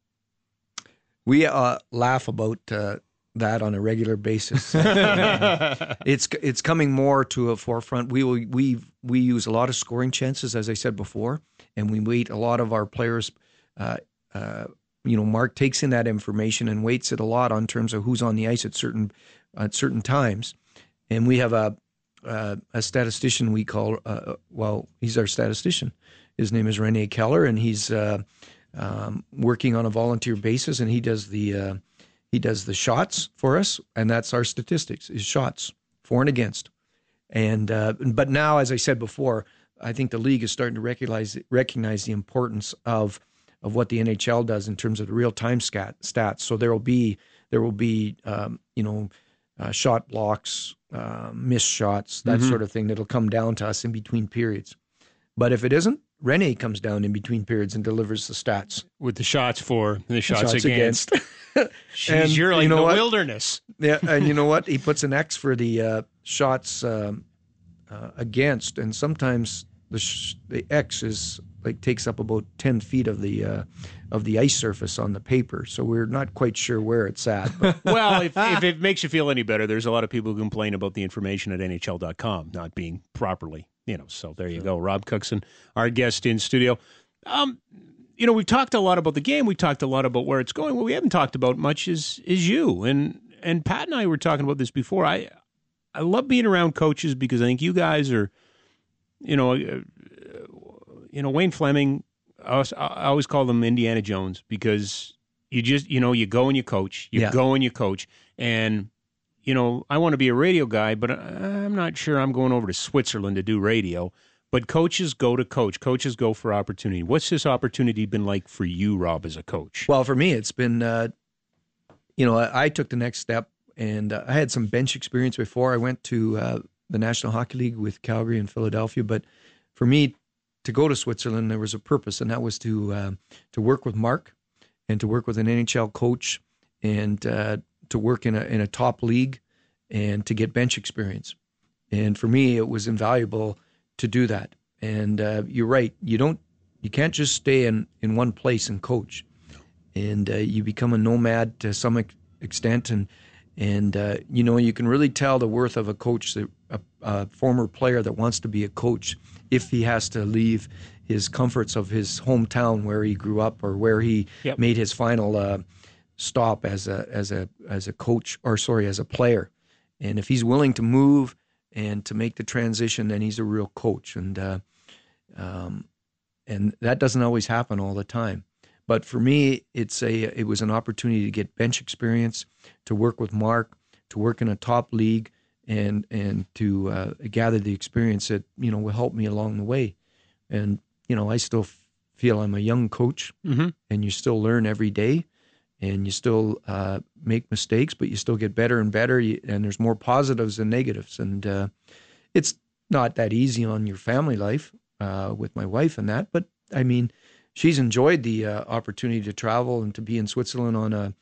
We uh, laugh about uh, that on a regular basis. uh, it's it's coming more to a forefront. We will, we we use a lot of scoring chances, as I said before, and we weight a lot of our players. Uh, uh, you know, Mark takes in that information and weights it a lot on terms of who's on the ice at certain at certain times. And we have a uh, a statistician we call uh, well, he's our statistician. His name is Rene Keller, and he's uh, um, working on a volunteer basis, and he does the uh, he does the shots for us, and that's our statistics: is shots for and against. And uh, but now, as I said before, I think the league is starting to recognize recognize the importance of of what the N H L does in terms of the real time stat, stats. So there will be there will be um, you know uh, shot blocks, uh, missed shots, that mm-hmm. sort of thing that'll come down to us in between periods. But if it isn't, Rene comes down in between periods and delivers the stats. With the shots for and the shots, shots against. against. Jeez, and you're like you know the what? wilderness. Yeah, and you know what? He puts an X for the uh, shots um, uh, against, and sometimes the sh- the X is like takes up about ten feet of the uh, of the ice surface on the paper. So we're not quite sure where it's at. But. Well, if, if it makes you feel any better, there's a lot of people who complain about the information at N H L dot com not being properly. You know, so there you go. Rob Cookson, our guest in studio. Um, you know, we've talked a lot about the game. We talked a lot about where it's going. What we haven't talked about much is is you. And and Pat and I were talking about this before. I I love being around coaches because I think you guys are, you know, uh, you know Wayne Fleming. I always, I always call them Indiana Jones because you just you know you go and you coach. You yeah. go and you coach and. You know, I want to be a radio guy, but I'm not sure I'm going over to Switzerland to do radio. But coaches go to coach. Coaches go for opportunity. What's this opportunity been like for you, Rob, as a coach? Well, for me, it's been, uh, you know, I, I took the next step, and uh, I had some bench experience before. I went to uh, the National Hockey League with Calgary and Philadelphia. But for me, to go to Switzerland, there was a purpose, and that was to uh, to work with Mark and to work with an N H L coach and uh to work in a in a top league and to get bench experience. And for me, it was invaluable to do that. And uh, you're right, you don't, you can't just stay in, in one place and coach. And uh, you become a nomad to some ex- extent. And, and uh, you know, you can really tell the worth of a coach, that, a, a former player that wants to be a coach, if he has to leave his comforts of his hometown where he grew up or where he yep. made his final uh, stop as a as a as a coach or sorry as a player. And if he's willing to move and to make the transition, then he's a real coach. And uh, um, and that doesn't always happen all the time. But for me, it's a it was an opportunity to get bench experience, to work with Mark, to work in a top league, and and to uh, gather the experience that you know will help me along the way. And you know, I still f- feel I'm a young coach, mm-hmm. and you still learn every day. And you still uh, make mistakes, but you still get better and better. You, and there's more positives than negatives. And uh, it's not that easy on your family life uh, with my wife and that. But I mean, she's enjoyed the uh, opportunity to travel and to be in Switzerland on a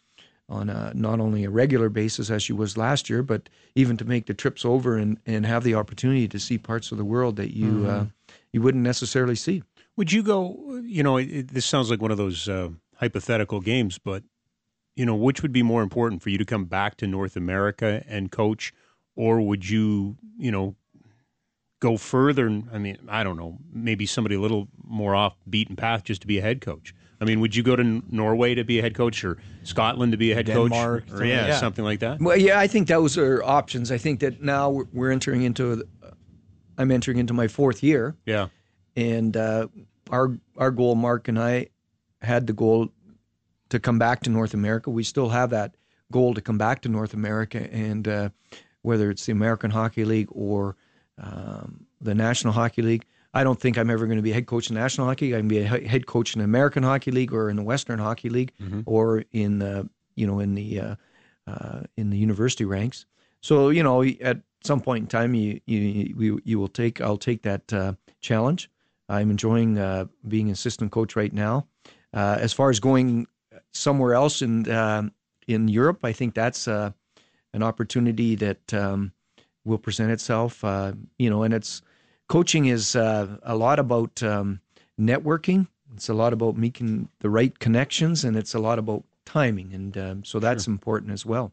on a, not only a regular basis as she was last year, but even to make the trips over and, and have the opportunity to see parts of the world that you mm-hmm. uh, you wouldn't necessarily see. Would you go, you know, it, this sounds like one of those uh, hypothetical games, but, you know, which would be more important for you to come back to North America and coach, or would you, you know, go further? I mean, I don't know, maybe somebody a little more off beaten path just to be a head coach. I mean, would you go to Norway to be a head coach, or Scotland to be a head Denmark, coach? Or, yeah, yeah, something like that? Well, yeah, I think those are options. I think that now we're, we're entering into, uh, I'm entering into my fourth year. Yeah. And uh, our our goal, Mark and I had the goal to come back to North America. We still have that goal to come back to North America, and uh, whether it's the American Hockey League or um, the National Hockey League, I don't think I'm ever going to be a head coach in the National Hockey League. I can be a head coach in the American Hockey League or in the Western Hockey League mm-hmm. or in the you know in the uh, uh, in the university ranks. So you know, at some point in time, you you you, you will take I'll take that uh, challenge. I'm enjoying uh, being assistant coach right now. Uh, as far as going somewhere else in uh, in Europe, I think that's uh, an opportunity that um, will present itself. Uh, you know, and it's coaching is uh, a lot about um, networking. It's a lot about making the right connections, and it's a lot about timing, and um, so that's sure. important as well.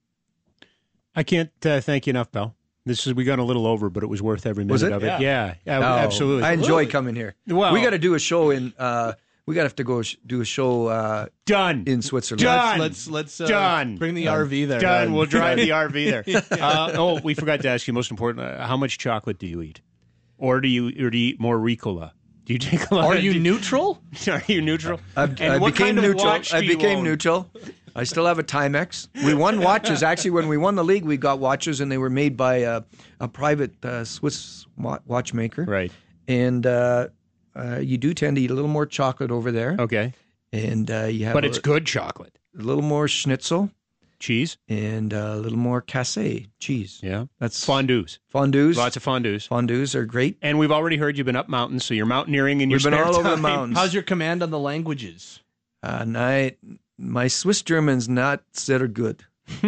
I can't uh, thank you enough, pal. This is we got a little over, but it was worth every minute was it? of it. Yeah, yeah, yeah oh, absolutely. I enjoy coming here. Well, we got to do a show in. Uh, we got to have to go sh- do a show. Uh, done in Switzerland. Done. Let's let's, let's uh, done. Bring the done. R V there. Done. done. We'll drive the R V there. Uh, oh, we forgot to ask you. Most important, uh, how much chocolate do you eat, or do you or do you eat more Ricola? Do you take a lot? Are of, you do, neutral? Are you neutral? I've, and I what became kind of neutral. watch I do you became own? neutral. I still have a Timex. We won watches. Actually, when we won the league, we got watches, and they were made by a, a private uh, Swiss wa- watchmaker. Right. And uh, uh, you do tend to eat a little more chocolate over there. Okay. And uh, you have, but a, it's good chocolate. A little more schnitzel, cheese, and a little more cassé cheese. Yeah, that's fondues. Fondues. Lots of fondues. Fondues are great. And we've already heard you've been up mountains, so you're mountaineering in your We've been spare all time. over the mountains. How's your command on the languages? Uh, and I, my Swiss German's not so good.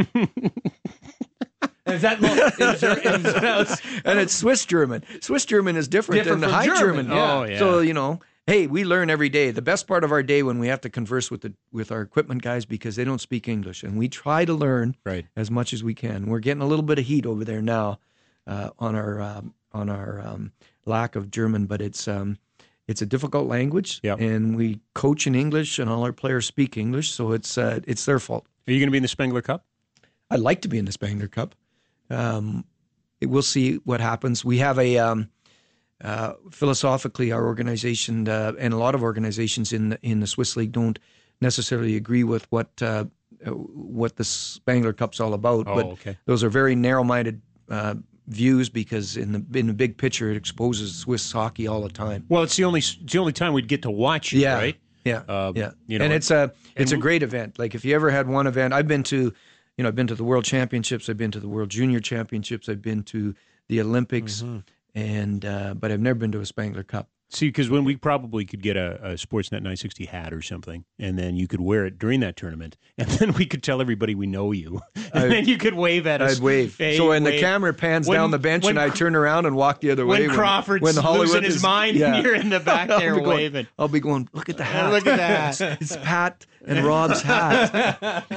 Is that is there, is, and it's Swiss German. Swiss German is different, different than the High German. German. Yeah. Oh, yeah. So you know, hey, we learn every day. The best part of our day when we have to converse with the with our equipment guys because they don't speak English, and we try to learn right. as much as we can. We're getting a little bit of heat over there now uh, on our um, on our um, lack of German, but it's um, it's a difficult language, yep. and we coach in English, and all our players speak English, so it's uh, it's their fault. Are you going to be in the Spengler Cup? I'd like to be in the Spengler Cup. Um, it, we'll see what happens. We have a um, uh, philosophically, our organization uh, and a lot of organizations in the, in the Swiss League don't necessarily agree with what uh, what the Spengler Cup's all about. Oh, but okay. Those are very narrow-minded uh, views because in the in the big picture, it exposes Swiss hockey all the time. Well, it's the only it's the only time we'd get to watch it, yeah, right? Yeah, uh, yeah. You know, and it's a it's and a great event. Like if you ever had one event, I've been to. You know, I've been to the World Championships, I've been to the World Junior Championships, I've been to the Olympics, mm-hmm. and uh, but I've never been to a Spengler Cup. See, because when we probably could get a, a Sportsnet nine sixty hat or something, and then you could wear it during that tournament, and then we could tell everybody we know you, and I'd, then you could wave at us. I'd wave. Hey, so when wave. the camera pans when, down the bench when, and I turn around and walk the other when way. Crawford's when, when Hollywood losing his is, mind yeah. and you're in the back there I'll waving. Going, I'll be going, look at the hat. Look at that. It's Pat and Rob's hat.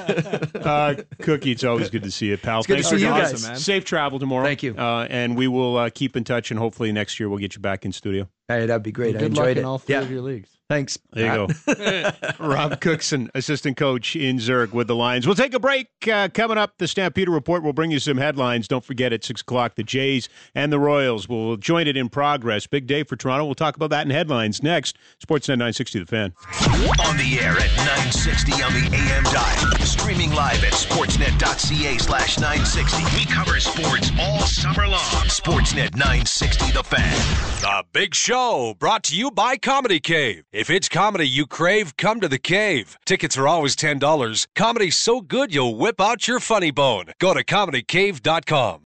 uh, Cookie, it's always good to see you, pal. It's good Thanks to see for you awesome, guys. man. Safe travel tomorrow. Thank you. Uh, and we will uh, keep in touch, and hopefully next year we'll get you back in studio. Hey, that'd be great. Good I enjoyed luck it. in all three yeah. of your leagues. Thanks. There you go. Rob Cookson, assistant coach in Zurich with the Lions. We'll take a break. Uh, coming up, the Stampeder Report will bring you some headlines. Don't forget at six o'clock, the Jays and the Royals will join it in progress. Big day for Toronto. We'll talk about that in headlines next. Sportsnet nine sixty, The Fan. On the air at nine sixty on the A M dial. Streaming live at sportsnet.ca slash 960. We cover sports all summer long. Sportsnet nine sixty, The Fan. The Big Show, brought to you by Comedy Cave. If it's comedy you crave, come to the Cave. Tickets are always ten dollars. Comedy's so good you'll whip out your funny bone. Go to comedy cave dot com.